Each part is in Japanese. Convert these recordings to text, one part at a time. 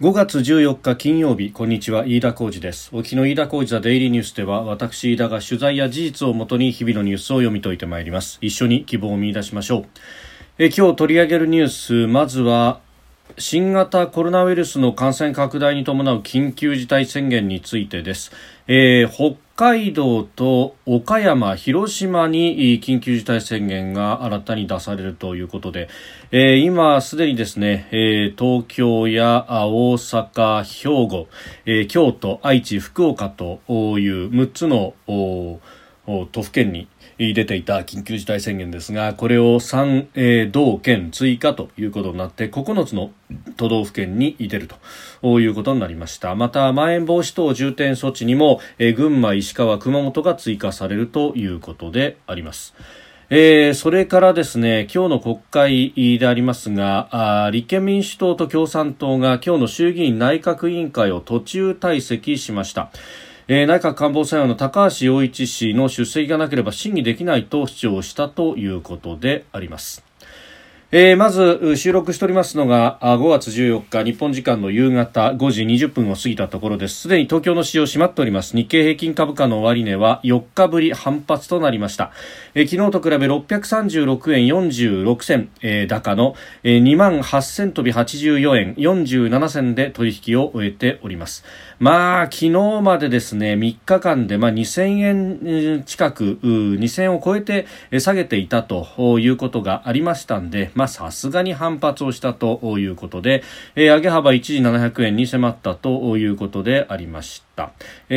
5月14日金曜日、こんにちは、飯田浩司です。お聞きの飯田浩司ザデイリーニュースでは、私飯田が取材や事実をもとに日々のニュースを読み解いてまいります。一緒に希望を見出しましょう。今日取り上げるニュース、まずは新型コロナウイルスの感染拡大に伴う緊急事態宣言についてです。北海道と岡山、広島に緊急事態宣言が新たに出されるということで、今すでにですね、東京や大阪、兵庫、京都、愛知、福岡という6つの都府県に出ていた緊急事態宣言ですが、これを3、道県追加ということになって9つの都道府県に出るということになりました。またまん延防止等重点措置にも、群馬、石川、熊本が追加されるということであります。それからですね、今日の国会でありますが、立憲民主党と共産党が今日の衆議院内閣委員会を途中退席しました。内閣官房参与の高橋洋一氏の出席がなければ審議できないと主張したということであります。まず収録しておりますのが5月14日日本時間の夕方5時20分を過ぎたところです。すでに東京の市場閉まっております。日経平均株価の終値は4日ぶり反発となりました。昨日と比べ636円46銭、高の28,000飛び84円47銭で取引を終えております。昨日までですね、3日間で2000円近く2000円を超えて下げていたということがありましたんで、さすがに反発をしたということで、上げ幅一時700円に迫ったということでありました。ア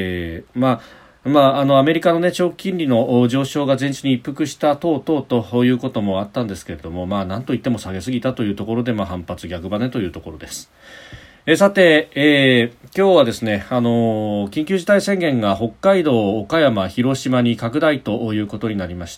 メリカの、長期金利の上昇が前日に一服した等々ということもあったんですけれども、なんといっても下げすぎたというところで、反発逆張ねというところです。さて、今日はですね、緊急事態宣言が北海道、岡山、広島に拡大ということになりました。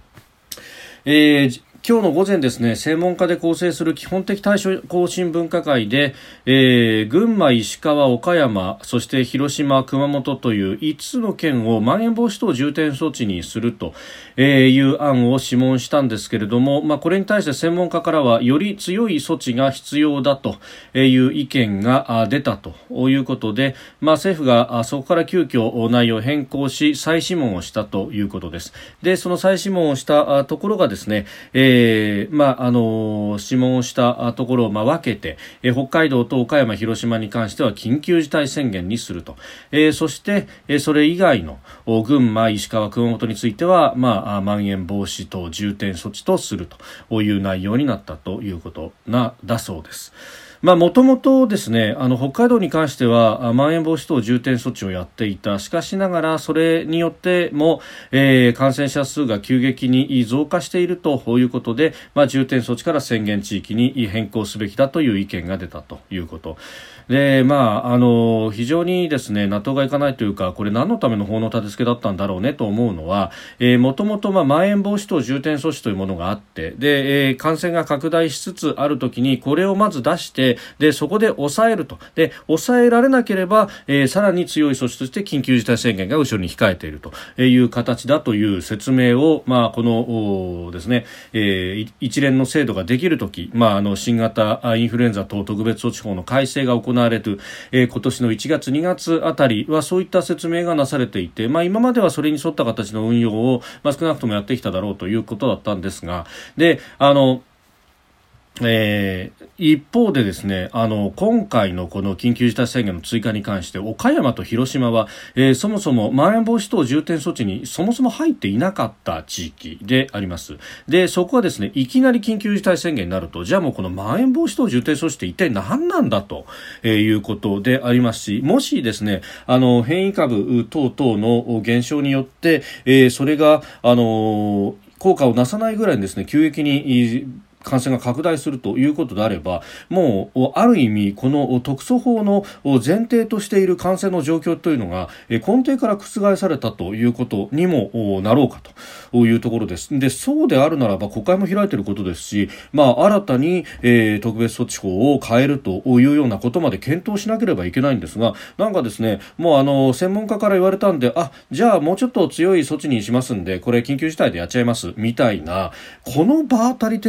今日の午前ですね、専門家で構成する基本的対処方針分科会で、群馬、石川、岡山、そして広島、熊本という5つの県をまん延防止等重点措置にするという案を諮問したんですけれども、これに対して専門家からはより強い措置が必要だという意見が出たということで、政府がそこから急遽内容を変更し再諮問をしたということです。で、その再諮問をしたところがですね、諮問をしたところを分けて、北海道と岡山、広島に関しては緊急事態宣言にすると、そしてそれ以外の群馬、石川、熊本については、まん延防止等重点措置とするという内容になったということだそうです。もともとですね、北海道に関してはまん延防止等重点措置をやっていた。しかしながらそれによっても、感染者数が急激に増加しているということで、重点措置から宣言地域に変更すべきだという意見が出たということで、非常にですね、納得がいかないというか、これ何のための法の立て付けだったんだろうねと思うのは、もともとまん延防止等重点措置というものがあって、で、感染が拡大しつつあるときにこれをまず出して、でそこで抑えると。で、抑えられなければ、さらに強い措置として緊急事態宣言が後ろに控えているという形だという説明を、このですね、一連の制度ができるとき、新型インフルエンザ等特別措置法の改正が行われる、今年の1月2月あたりはそういった説明がなされていて、今まではそれに沿った形の運用を、少なくともやってきただろうということだったんですが、で、一方でですね、今回のこの緊急事態宣言の追加に関して岡山と広島は、そもそもまん延防止等重点措置にそもそも入っていなかった地域であります。で、そこはですね、いきなり緊急事態宣言になると、じゃあもうこのまん延防止等重点措置って一体何なんだということでありますし、もしですね、変異株等々の減少によって、それが効果をなさないぐらいにですね、急激に感染が拡大するということであれば、もうある意味この特措法の前提としている感染の状況というのが根底から覆されたということにもなろうかというところです。で、そうであるならば国会も開いていることですし、新たに、特別措置法を変えるというようなことまで検討しなければいけないんですが、なんかですね、もう専門家から言われたんで、じゃあもうちょっと強い措置にしますんで、これ緊急事態でやっちゃいますみたいな、この場当たり的な判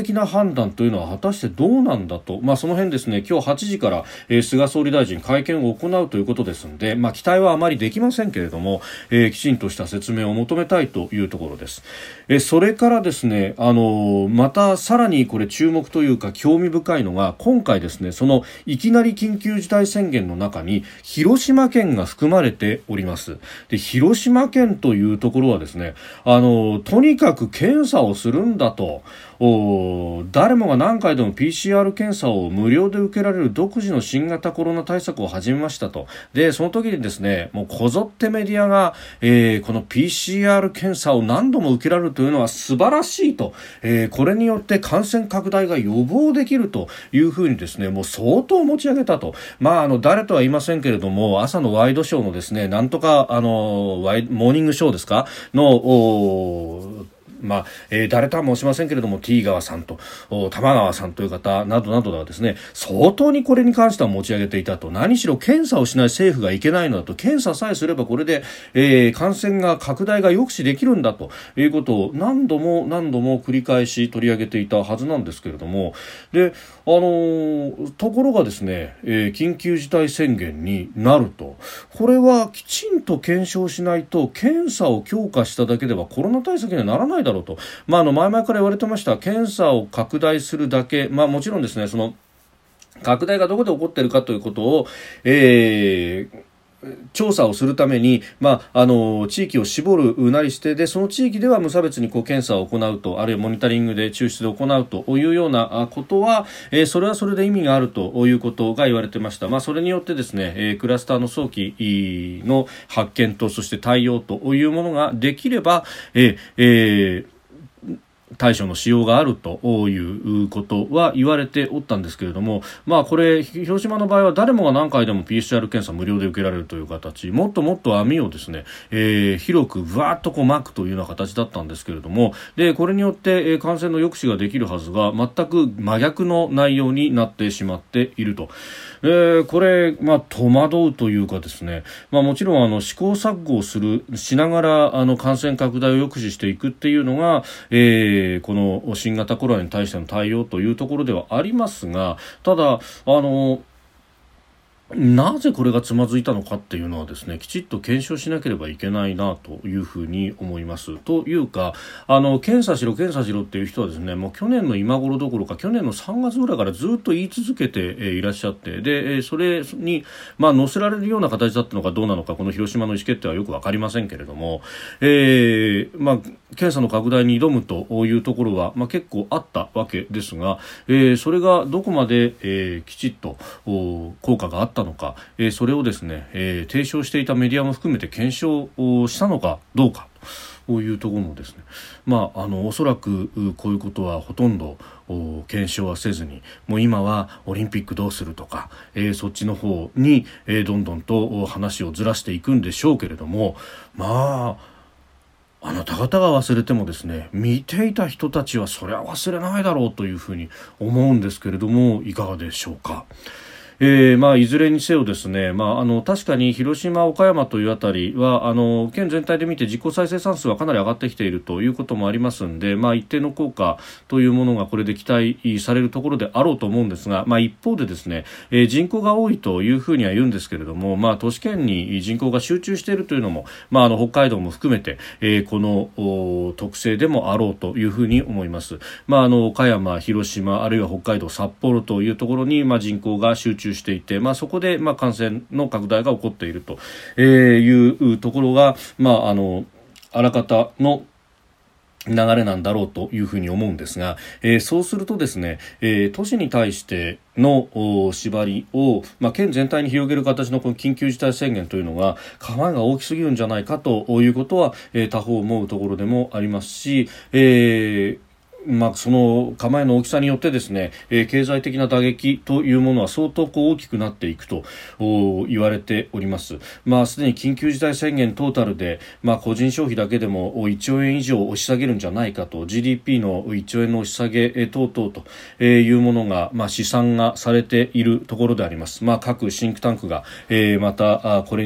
判断というのは果たしてどうなんだと、その辺ですね、今日8時から、菅総理大臣会見を行うということですので、期待はあまりできませんけれども、きちんとした説明を求めたいというところです。それからですね、またさらにこれ注目というか興味深いのが、今回ですね、そのいきなり緊急事態宣言の中に広島県が含まれております。で、広島県というところはですね、とにかく検査をするんだと、誰もが何回でも PCR 検査を無料で受けられる独自の新型コロナ対策を始めましたと。で、その時にですね、もうこぞってメディアが、この PCR 検査を何度も受けられるというのは素晴らしいと、これによって感染拡大が予防できるというふうにですね、もう相当持ち上げたと。誰とは言いませんけれども、朝のワイドショーのですね、なんとかモーニングショーですかの誰とは申しませんけれども T 川さんと玉川さんという方などなどがですね、相当にこれに関しては持ち上げていたと。何しろ検査をしない政府がいけないのだと、検査さえすればこれで、感染が拡大が抑止できるんだということを何度も繰り返し取り上げていたはずなんですけれども、でところがですね、緊急事態宣言になると、これはきちんと検証しないと、検査を強化しただけではコロナ対策にはならないだろうと、前々から言われてました。検査を拡大するだけ、もちろんですね、その拡大がどこで起こっているかということを、調査をするために、地域を絞るなりして、でその地域では無差別に検査を行うと、あるいはモニタリングで抽出で行うというようなことは、それはそれで意味があるということが言われてました。それによってですね、クラスターの早期の発見と、そして対応というものができれば、対処のしようがあるということは言われておったんですけれども、これ広島の場合は誰もが何回でも PCR 検査無料で受けられるという形、もっともっと網をですね、広くぶわっと巻くというような形だったんですけれども、でこれによって感染の抑止ができるはずが全く真逆の内容になってしまっていると。これ、戸惑うというかですね、もちろん試行錯誤をしながら感染拡大を抑止していくっていうのが、この新型コロナに対しての対応というところではありますが、ただなぜこれがつまずいたのかっていうのはですね、きちっと検証しなければいけないなというふうに思います。というか、検査しろっていう人はですね、もう去年の今頃どころか去年の3月ぐらいからずっと言い続けていらっしゃって、でそれに載せられるような形だったのかどうなのか、この広島の意思決定はよくわかりませんけれども、検査の拡大に挑むというところは、結構あったわけですが、それがどこまで、きちっと効果があったのか、それをですね、提唱していたメディアも含めて検証をしたのかどうかというところもですね、おそらくこういうことはほとんど検証はせずに、もう今はオリンピックどうするとか、そっちの方に、どんどんと話をずらしていくんでしょうけれども、あなた方が忘れてもですね、見ていた人たちはそれは忘れないだろうというふうに思うんですけれども、いかがでしょうか。いずれにせよですね、確かに広島、岡山というあたりは県全体で見て実効再生産数はかなり上がってきているということもありますので、一定の効果というものがこれで期待されるところであろうと思うんですが、一方でですね、人口が多いというふうには言うんですけれども、都市圏に人口が集中しているというのも、北海道も含めて、この特性でもあろうというふうに思います。岡山、広島、あるいは北海道、札幌というところに、人口が集中していて、そこで、感染の拡大が起こっているというところが、あらかたの流れなんだろうというふうに思うんですが、そうするとですね、都市に対しての縛りを、県全体に広げる形のこの緊急事態宣言というのが構えが大きすぎるんじゃないかということは、他方思うところでもありますし、その構えの大きさによってですね、経済的な打撃というものは相当大きくなっていくと言われております。すでに緊急事態宣言トータルで、個人消費だけでも1兆円以上押し下げるんじゃないかと、 GDP の1兆円の押し下げ等々というものが、試算がされているところであります。各シンクタンクが、またこれに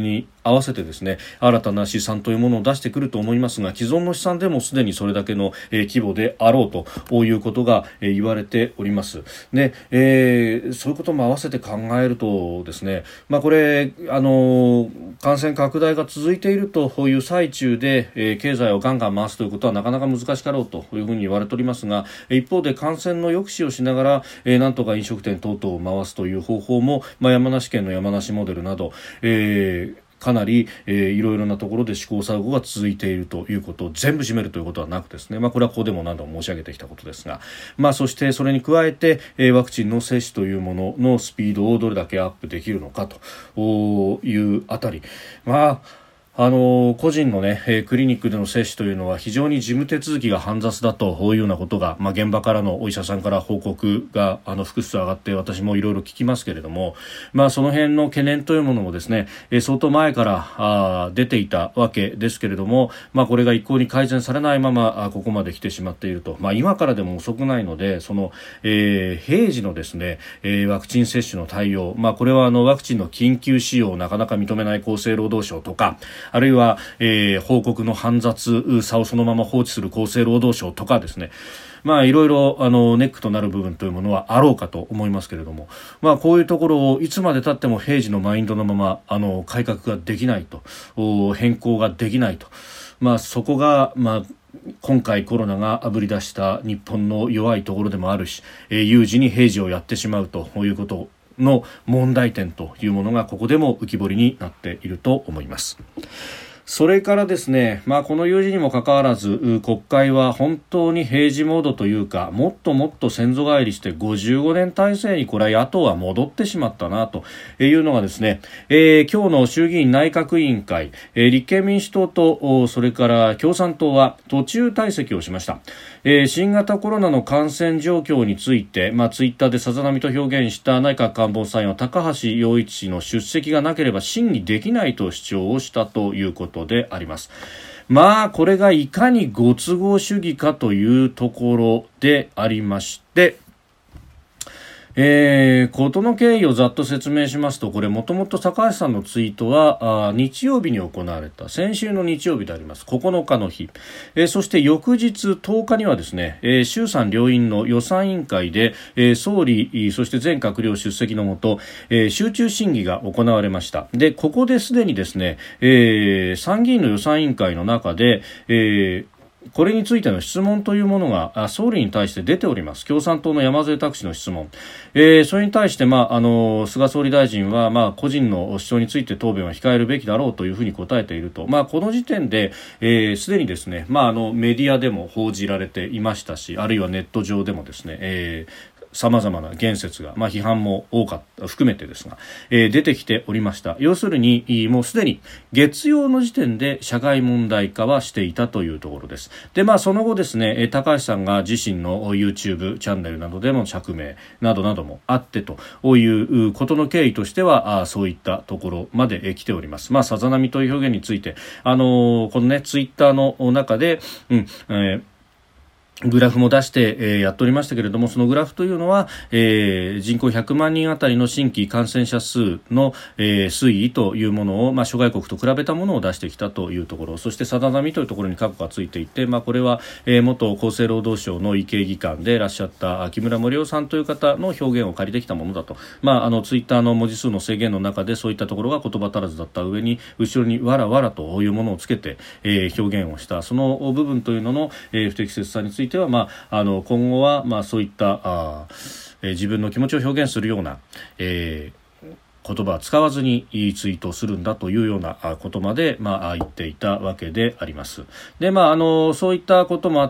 合わせてですね、新たな試算というものを出してくると思いますが、既存の試算でもすでにそれだけの、規模であろうということが、言われております。で、そういうことも合わせて考えるとですね、これ感染拡大が続いているという最中で、経済をガンガン回すということはなかなか難しかろうというふうに言われておりますが、一方で感染の抑止をしながら、なんとか飲食店等々を回すという方法も、山梨県の山梨モデルなど、かなり、いろいろなところで試行錯誤が続いているということを全部占めるということはなくですね、これはここでも何度も申し上げてきたことですが、そしてそれに加えて、ワクチンの接種というもののスピードをどれだけアップできるのかというあたり、個人のね、クリニックでの接種というのは非常に事務手続きが煩雑だというようなことが、現場からのお医者さんから報告が複数上がって私もいろいろ聞きますけれども、その辺の懸念というものもですね、相当前から出ていたわけですけれども、これが一向に改善されないままここまで来てしまっていると、今からでも遅くないので、その、平時のですね、ワクチン接種の対応、これはワクチンの緊急使用をなかなか認めない厚生労働省とか、あるいは、報告の煩雑さをそのまま放置する厚生労働省とかですね、いろいろネックとなる部分というものはあろうかと思いますけれども、こういうところをいつまで経っても平時のマインドのまま改革ができないと、変更ができないと、そこが今回コロナがあぶり出した日本の弱いところでもあるし、有事に平時をやってしまうということの問題点というものがここでも浮き彫りになっていると思います。それからですね、この有事にもかかわらず国会は本当に平時モードというか、もっともっと先祖返りして55年体制にこれは野党は戻ってしまったなというのがですね、今日の衆議院内閣委員会、立憲民主党とそれから共産党は途中退席をしました。新型コロナの感染状況について、ツイッターでさざ波と表現した内閣官房参与高橋洋一氏の出席がなければ審議できないと主張をしたということであります。これがいかにご都合主義かというところでありまして、事の経緯をざっと説明しますと、これもともと高橋さんのツイートは日曜日に行われた先週の日曜日であります9日の日、そして翌日10日にはですね、衆参両院の予算委員会で、総理そして全閣僚出席のもと、集中審議が行われました。でここですでにですね、参議院の予算委員会の中で、これについての質問というものが総理に対して出ております。共産党の山添拓氏の質問、それに対して、菅総理大臣は、個人の主張について答弁は控えるべきだろうというふうに答えていると、この時点で、すでにですね、メディアでも報じられていましたし、あるいはネット上でもですね、様々な言説が、批判も多かった含めてですが、出てきておりました。要するにもうすでに月曜の時点で社会問題化はしていたというところです。でその後ですね、高橋さんが自身の YouTube チャンネルなどでの釈明などなどもあってということの経緯としてはそういったところまで来ております。さざ波という表現についてこのねツイッターの中で、グラフも出して、やっておりましたけれども、そのグラフというのは、人口100万人あたりの新規感染者数の、推移というものを、諸外国と比べたものを出してきたというところ、そしてさざ波というところに括弧がついていて、これは、元厚生労働省の医系技官でいらっしゃった木村盛夫さんという方の表現を借りてきたものだと、ツイッターの文字数の制限の中でそういったところが言葉足らずだった上に、後ろにわらわらというものをつけて、表現をしたその部分というのの、不適切さについては、今後は、そういった自分の気持ちを表現するような、言葉は使わずにツイートをするんだというようなことまで、言っていたわけであります。で、そういったこともあって、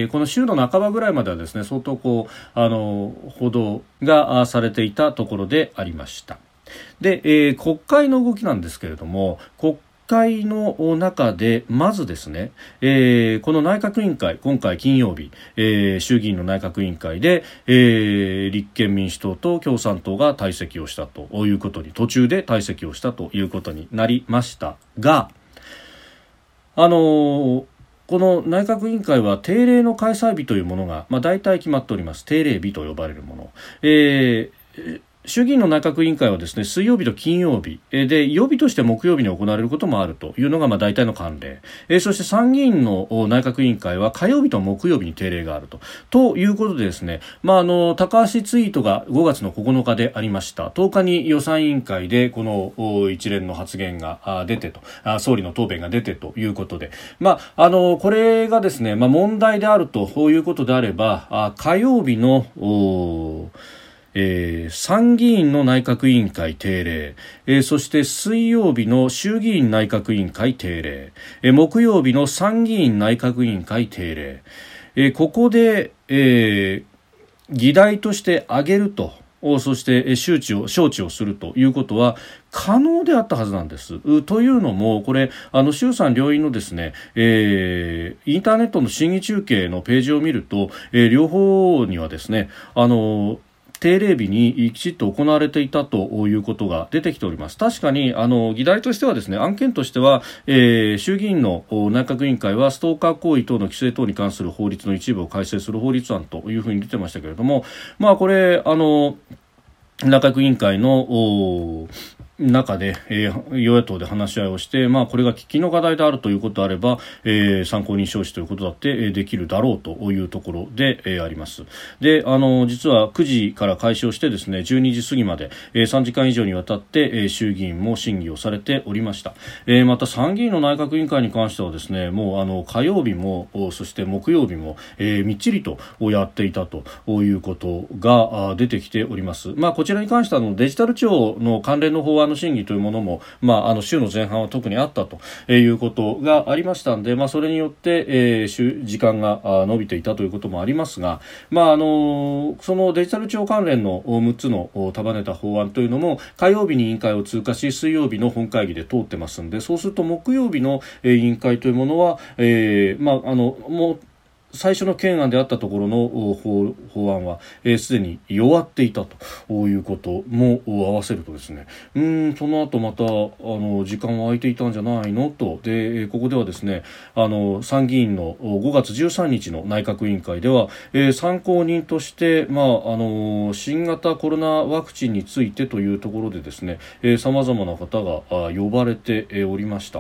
この週の半ばぐらいまではですね、相当報道がされていたところでありました。で、国会の動きなんですけれども、国会の中でまずですね、この内閣委員会、今回金曜日、衆議院の内閣委員会で、立憲民主党と共産党が退席をしたということに、途中で退席をしたということになりましたが、この内閣委員会は定例の開催日というものが、大体決まっております。定例日と呼ばれるもの。 衆議院の内閣委員会はですね、水曜日と金曜日で、曜日として木曜日に行われることもあるというのが大体の慣例。そして参議院の内閣委員会は火曜日と木曜日に定例があるということでですね、高橋ツイートが5月の9日でありました。10日に予算委員会でこの一連の発言が出てと、総理の答弁が出てということで、これがですね、問題であるということであれば、火曜日の参議院の内閣委員会定例、そして水曜日の衆議院内閣委員会定例、木曜日の参議院内閣委員会定例、ここで、議題として挙げると、そして招致をするということは可能であったはずなんです。というのも、これ衆参両院のですね、インターネットの審議中継のページを見ると、両方にはですね、定例日にきちっと行われていたということが出てきております。確かに議題としてはですね、案件としては、衆議院の内閣委員会はストーカー行為等の規制等に関する法律の一部を改正する法律案というふうに出てましたけれども、これ内閣委員会の中で、与野党で話し合いをして、これが喫緊の課題であるということであれば、参考人招致ということだってできるだろうというところで、あります。で、実は9時から開始をしてですね、12時過ぎまで、3時間以上にわたって、衆議院も審議をされておりました。また参議院の内閣委員会に関してはですね、もう火曜日もそして木曜日も、みっちりとやっていたということが出てきております。こちらに関してはデジタル庁の関連の法案の審議というものも、週の前半は特にあったということがありましたので、それによって、時間が伸びていたということもありますが、そのデジタル庁関連の6つの束ねた法案というのも火曜日に委員会を通過し、水曜日の本会議で通ってますんで、そうすると木曜日の委員会というものは、もう最初の懸案であったところの法案はすでに弱っていたということも合わせるとですね、その後また時間は空いていたんじゃないのと。で、ここではですね、参議院の5月13日の内閣委員会では、参考人として、新型コロナワクチンについてというところでですね、様々な方が呼ばれておりました。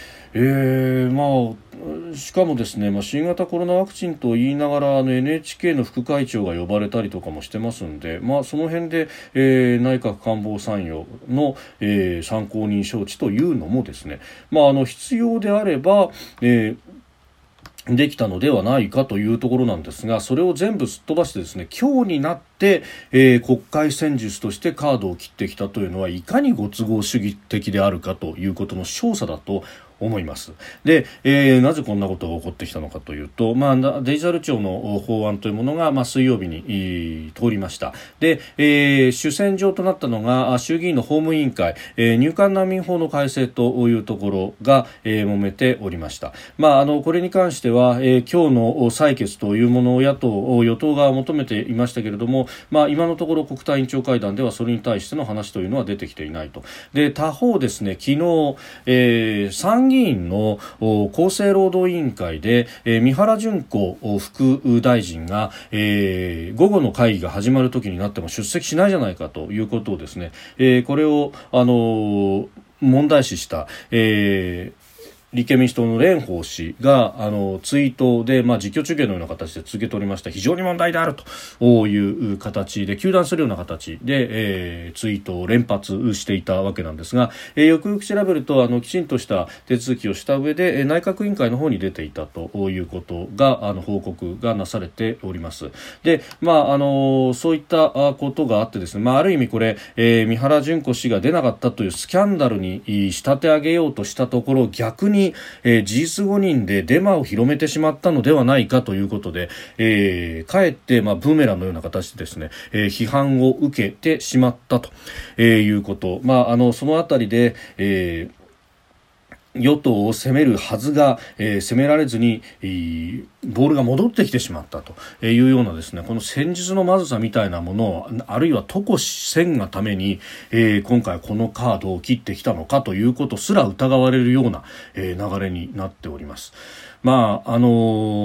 しかもですね、新型コロナワクチンと言いながらNHK の副会長が呼ばれたりとかもしてますんで、その辺で、内閣官房参与の、参考人招致というのもですね、必要であれば、できたのではないかというところなんですが、それを全部すっ飛ばしてですね、今日になって、国会戦術としてカードを切ってきたというのは、いかにご都合主義的であるかということの証左だと思います。で、なぜこんなことが起こってきたのかというと、デジタル庁の法案というものが、水曜日に通りました。で、主戦場となったのが衆議院の法務委員会、入管難民法の改正というところが、揉めておりました。これに関しては、今日の採決というものを与党が求めていましたけれども、今のところ国対委員長会談ではそれに対しての話というのは出てきていないと。で、他方ですね、昨日、参議院の厚生労働委員会で、三原淳子副大臣が、午後の会議が始まる時になっても出席しないじゃないかということをですね、これを問題視した、立憲民主党の蓮舫氏がツイートで、実況中継のような形で続けておりました。非常に問題であるという形で糾弾するような形で、ツイートを連発していたわけなんですが、よくよく調べるときちんとした手続きをした上で、内閣委員会の方に出ていたということが報告がなされております。で、そういったことがあってですね、ある意味これ、三原淳子氏が出なかったというスキャンダルに仕立て上げようとしたところ、逆に事実誤認でデマを広めてしまったのではないかということで、かえってブーメランのような形でですね、批判を受けてしまったということ、そのあたりで、与党を攻めるはずが、攻められずに、ボールが戻ってきてしまったというようなですね、この戦術のまずさみたいなものを、あるいは渡しせんがために、今回このカードを切ってきたのかということすら疑われるような、流れになっております。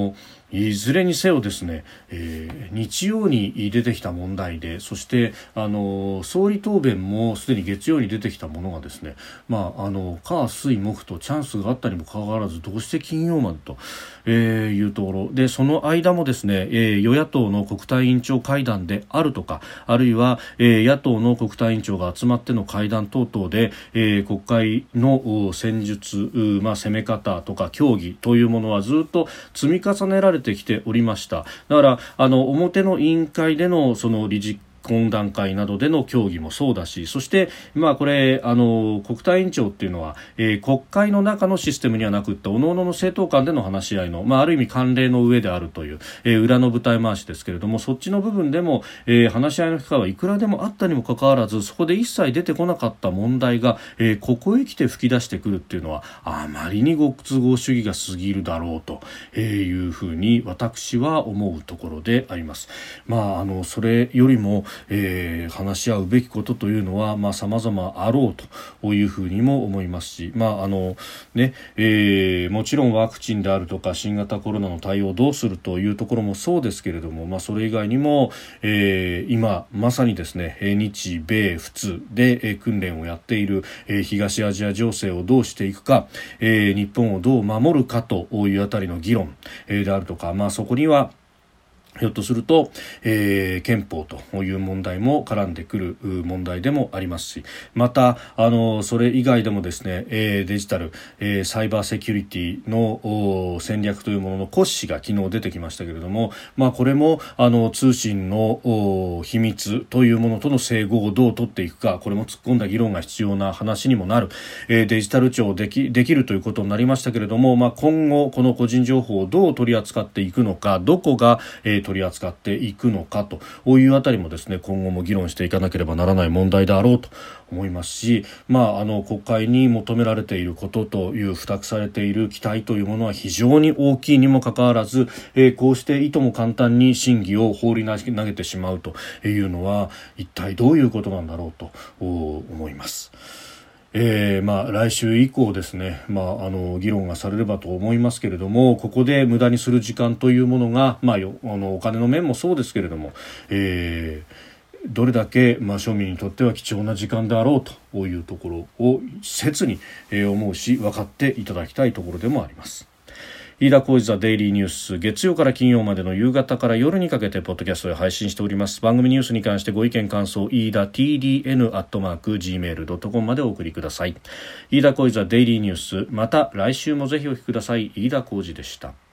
いずれにせよですね、日曜に出てきた問題で、そして総理答弁もすでに月曜に出てきたものがですね、火水木とチャンスがあったにもかかわらずどうして金曜までというところで、その間もですね、与野党の国対委員長会談であるとか、あるいは、野党の国対委員長が集まっての会談等々で、国会の戦術、攻め方とか協議というものはずっと積み重ねられてきておりました。だから表の委員会でのその理事懇談会などでの協議もそうだし、そしてこれ国対委員長っていうのは、国会の中のシステムにはなくって各々の政党間での話し合いの、ある意味慣例の上であるという、裏の舞台回しですけれども、そっちの部分でも、話し合いの機会はいくらでもあったにもかかわらず、そこで一切出てこなかった問題が、ここへ来て吹き出してくるっていうのはあまりにご都合主義が過ぎるだろうというふうに私は思うところであります。それよりも話し合うべきことというのは様々あろうというふうにも思いますし、もちろんワクチンであるとか新型コロナの対応をどうするというところもそうですけれども、それ以外にも、今まさにですね、日米仏で訓練をやっている東アジア情勢をどうしていくか、日本をどう守るかというあたりの議論であるとか、そこにはひょっとすると、憲法という問題も絡んでくる問題でもありますし、またそれ以外でもですね、デジタル、サイバーセキュリティの戦略というものの骨子が昨日出てきましたけれども、これも通信の秘密というものとの整合をどう取っていくか、これも突っ込んだ議論が必要な話にもなる。デジタル庁できるということになりましたけれども、今後この個人情報をどう取り扱っていくのか、どこが、取り扱っていくのかというあたりもですね、今後も議論していかなければならない問題であろうと思いますし、国会に求められていることという付託されている期待というものは非常に大きいにもかかわらず、こうしていとも簡単に審議を放り投げてしまうというのは一体どういうことなんだろうと思います。来週以降ですね、議論がされればと思いますけれども、ここで無駄にする時間というものが、お金の面もそうですけれども、どれだけ、庶民にとっては貴重な時間であろうというところを切に思うし、分かっていただきたいところでもあります。飯田浩司ザデイリーニュース、月曜から金曜までの夕方から夜にかけてポッドキャストで配信しております。番組ニュースに関してご意見感想、飯田 TDN@gmail.com までお送りください。飯田浩司ザデイリーニュース、また来週もぜひお聞きください。飯田浩司でした。